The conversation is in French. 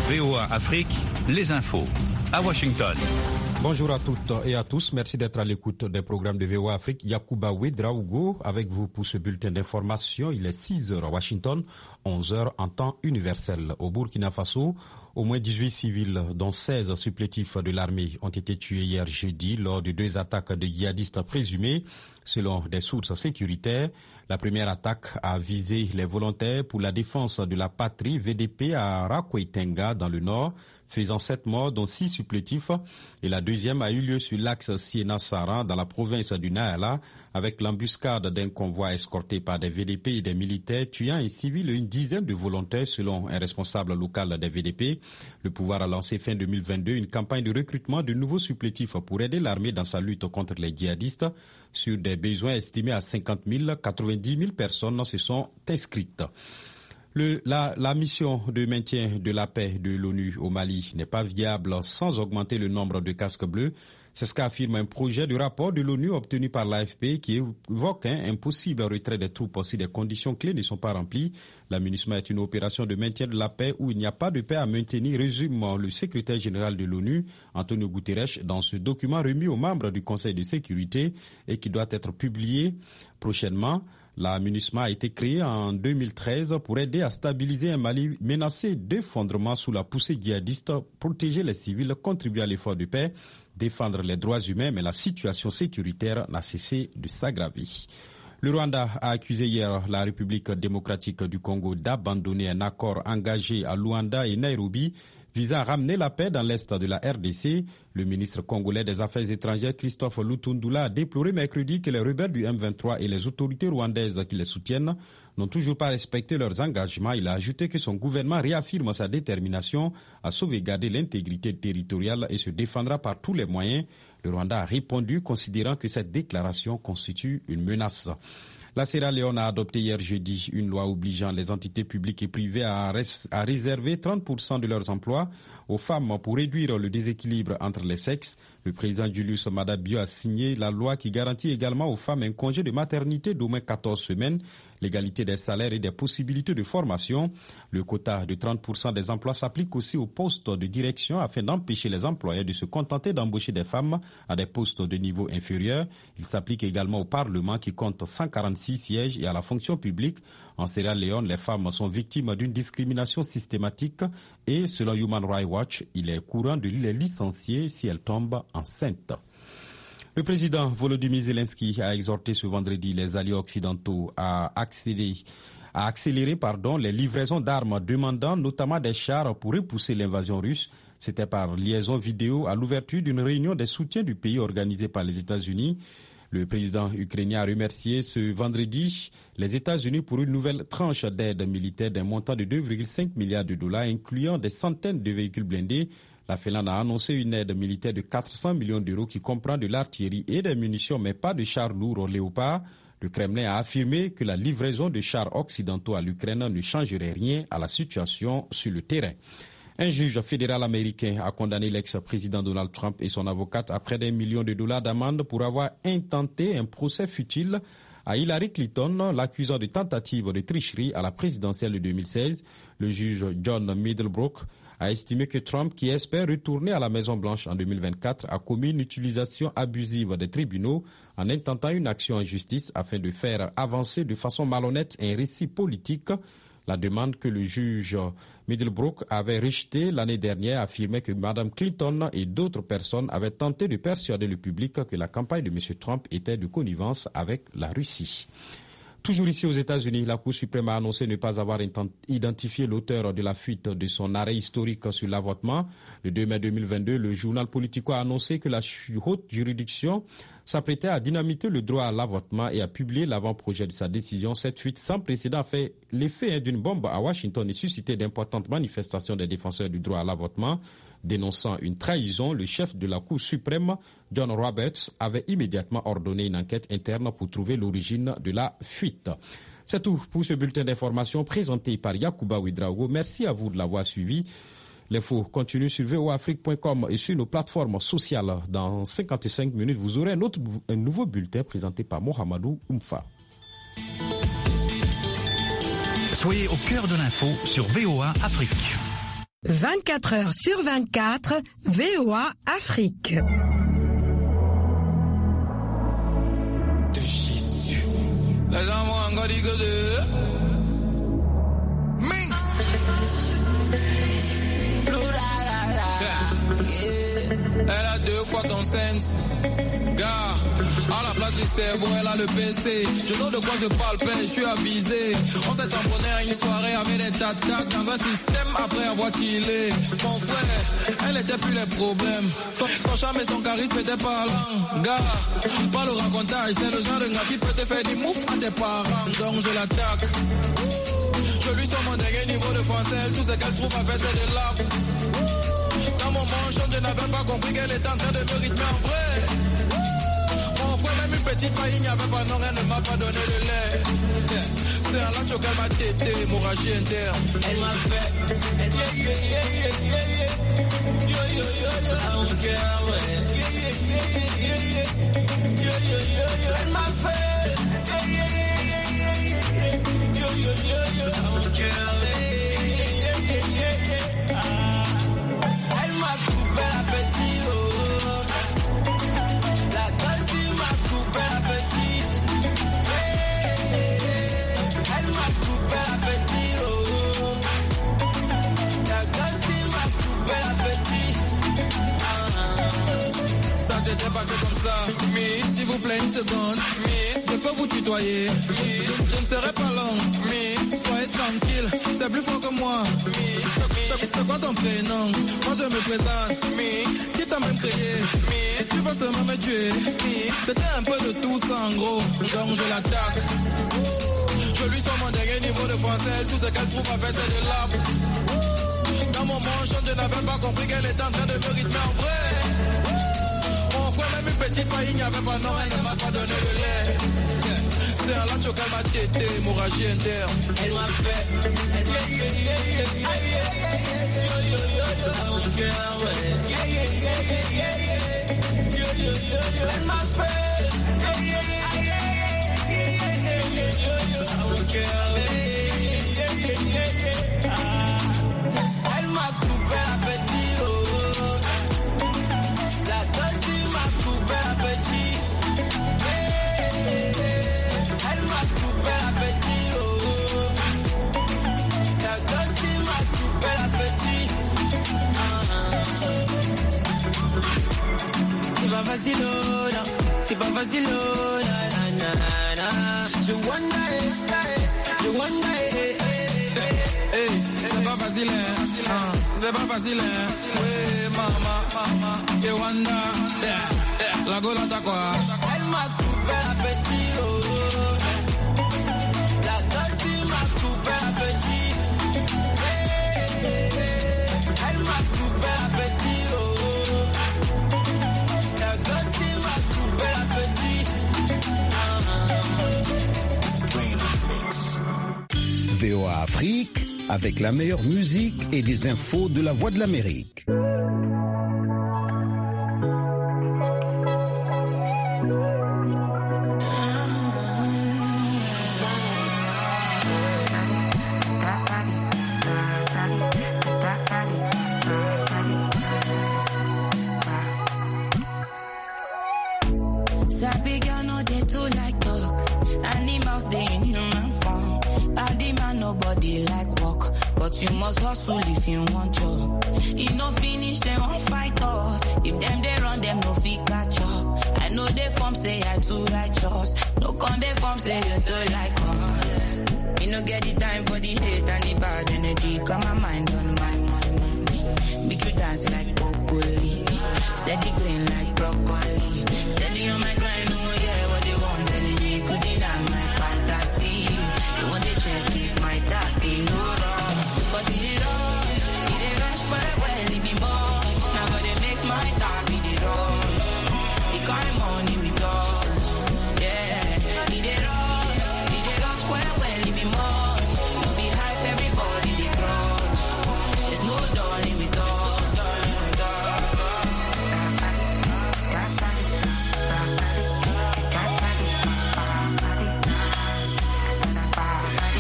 VOA Afrique, les infos. À Washington. Bonjour à toutes et à tous. Merci d'être à l'écoute des programmes de VOA Afrique. Yacouba Ouedraogo avec vous pour ce bulletin d'information. Il est 6h à Washington, 11h en temps universel. Au Burkina Faso, au moins 18 civils, dont 16 supplétifs de l'armée, ont été tués hier jeudi lors de 2 attaques de djihadistes présumés, selon des sources sécuritaires. La première attaque a visé les volontaires pour la défense de la patrie VDP à Rakweitenga dans le nord, faisant 7 morts, dont 6 supplétifs. Et la deuxième a eu lieu sur l'axe Siena-Sara, dans la province du Naala, avec l'embuscade d'un convoi escorté par des VDP et des militaires, tuant un civil et une dizaine de volontaires, selon un responsable local des VDP. Le pouvoir a lancé fin 2022 une campagne de recrutement de nouveaux supplétifs pour aider l'armée dans sa lutte contre les djihadistes. Sur des besoins estimés à 50 000, 90 000 personnes se sont inscrites. La mission de maintien de la paix de l'ONU au Mali n'est pas viable sans augmenter le nombre de casques bleus. C'est ce qu'affirme un projet de rapport de l'ONU obtenu par l'AFP qui évoque un possible retrait des troupes si des conditions clés ne sont pas remplies. La MINUSMA est une opération de maintien de la paix où il n'y a pas de paix à maintenir, résume le secrétaire général de l'ONU, Antonio Guterres, dans ce document remis aux membres du Conseil de sécurité et qui doit être publié prochainement. La MINUSMA a été créée en 2013 pour aider à stabiliser un Mali menacé d'effondrement sous la poussée djihadiste, protéger les civils, contribuer à l'effort de paix, défendre les droits humains, mais la situation sécuritaire n'a cessé de s'aggraver. Le Rwanda a accusé hier la République démocratique du Congo d'abandonner un accord engagé à Luanda et Nairobi visant à ramener la paix dans l'est de la RDC. Le ministre congolais des Affaires étrangères Christophe Lutundula a déploré mercredi que les rebelles du M23 et les autorités rwandaises qui les soutiennent n'ont toujours pas respecté leurs engagements. Il a ajouté que son gouvernement réaffirme sa détermination à sauvegarder l'intégrité territoriale et se défendra par tous les moyens. Le Rwanda a répondu considérant que cette déclaration constitue une menace. La Sierra Leone a adopté hier jeudi une loi obligeant les entités publiques et privées à réserver 30% de leurs emplois aux femmes pour réduire le déséquilibre entre les sexes. Le président Julius Maada Bio a signé la loi qui garantit également aux femmes un congé de maternité d'au moins 14 semaines, l'égalité des salaires et des possibilités de formation. Le quota de 30% des emplois s'applique aussi aux postes de direction afin d'empêcher les employeurs de se contenter d'embaucher des femmes à des postes de niveau inférieur. Il s'applique également au Parlement qui compte 146 sièges et à la fonction publique. En Sierra Leone, les femmes sont victimes d'une discrimination systématique et, selon Human Rights Watch, il est courant de les licencier si elles tombent enceintes. Le président Volodymyr Zelensky a exhorté ce vendredi les alliés occidentaux à accélérer les livraisons d'armes, demandant notamment des chars pour repousser l'invasion russe. C'était par liaison vidéo à l'ouverture d'une réunion des soutiens du pays organisée par les États-Unis. Le président ukrainien a remercié ce vendredi les États-Unis pour une nouvelle tranche d'aide militaire d'un montant de 2,5 milliards de dollars, incluant des centaines de véhicules blindés. La Finlande a annoncé une aide militaire de 400 millions d'euros qui comprend de l'artillerie et des munitions, mais pas de chars lourds Léopard. Le Kremlin a affirmé que la livraison de chars occidentaux à l'Ukraine ne changerait rien à la situation sur le terrain. Un juge fédéral américain a condamné l'ex-président Donald Trump et son avocate à près d'1 million de dollars d'amende pour avoir intenté un procès futile à Hillary Clinton, l'accusant de tentative de tricherie à la présidentielle de 2016. Le juge John Middlebrook a estimé que Trump, qui espère retourner à la Maison-Blanche en 2024, a commis une utilisation abusive des tribunaux en intentant une action en justice afin de faire avancer de façon malhonnête un récit politique. La demande que le juge Middlebrook avait rejetée l'année dernière affirmait que Mme Clinton et d'autres personnes avaient tenté de persuader le public que la campagne de M. Trump était de connivence avec la Russie. Toujours ici aux États-Unis, la Cour suprême a annoncé ne pas avoir identifié l'auteur de la fuite de son arrêt historique sur l'avortement. Le 2 mai 2022, le journal Politico a annoncé que la haute juridiction s'apprêtait à dynamiter le droit à l'avortement et à publier l'avant-projet de sa décision. Cette fuite sans précédent a fait l'effet d'une bombe à Washington et suscité d'importantes manifestations des défenseurs du droit à l'avortement. Dénonçant une trahison, le chef de la Cour suprême, John Roberts, avait immédiatement ordonné une enquête interne pour trouver l'origine de la fuite. C'est tout pour ce bulletin d'information présenté par Yacouba Ouedraogo. Merci à vous de l'avoir suivi. L'info continue sur voafrique.com et sur nos plateformes sociales. Dans 55 minutes, vous aurez un nouveau bulletin présenté par Mohamedou Oumfa. Soyez au cœur de l'info sur VOA Afrique. 24 heures sur 24, VOA Afrique. De Jésus. Les gens vont encore dire que Minx. Elle a 2 fois ton sens. Gars, à la place du cerveau, elle a le PC. Je sais de quoi je parle, père, je suis avisé. On s'est tamponné à une soirée avec des tatas dans un système après avoir killé. Mon frère, elle était plus les problèmes. Son charme et son charisme étaient parlants. Gars, pas le racontage, c'est le genre de gars qui peut te faire des moufs à tes parents. Donc je l'attaque. Je lui sors mon dernier niveau de français. Tout ce qu'elle trouve à faire, c'est de l'art. Dans mon manchon, je n'avais pas compris qu'elle était en train de me rythmer en vrai. Mon frère, même une petite faille, il n'y avait pas non, elle ne m'a pas donné le lait. C'est un lacho qu'elle m'a tété, hémorragie interne. Elle m'a fait. Elle m'a fait. Elle m'a coupé l'appétit, oh. La gosse m'a coupé l'appétit. Elle m'a coupé l'appétit, oh. La gosse m'a coupé l'appétit. Ça s'était passé comme ça. Miss, s'il vous plaît, une seconde. Miss, je peux vous tutoyer. Miss, je ne serai pas long. Miss, soyez tranquille, c'est plus fort que moi. Miss, c'est quoi ton prénom? Moi je me présente. Miss, qui t'a même créé? Miss, tu vas seulement me tuer. Miss, c'était un peu de tout ça en gros. Donc je l'attaque. Je lui sors mon dernier niveau de français. Tout ce qu'elle trouve à faire c'est de l'art. Dans mon manchon, je n'avais pas compris qu'elle était en train de me rythmer en vrai. Mon frère, même une petite faille, il n'y avait pas non, elle ne m'a pas donné le lait. C'est un lacho qu'elle m'a tété, hémorragie interne. Elle m'a fait. Elle m'a fait. Elle m'a coupé l'appétit, oh. La gosse m'a coupé l'appétit. Elle m'a coupé l'appétit, oh. La gosse m'a coupé l'appétit. C'est pas facile, oh, non. C'est pas facile, oh, na, na, na, na. Je wonder, je wonder, c'est pas facile, hein. C'est pas facile, hein. Oui, mama, je wonder, la gola t'a quoi? Elle m'a coupé l'appétit, oh. La gosse m'a coupé l'appétit. Elle m'a coupé l'appétit, oh. La gosse m'a coupé l'appétit. VOA Afrique, avec la meilleure musique et les infos de la Voix de l'Amérique. You must hustle if you want job. You no finish, them won't fight us. If them they run, them no fit catch up. I know they form say I too righteous. No con they form say you too like us.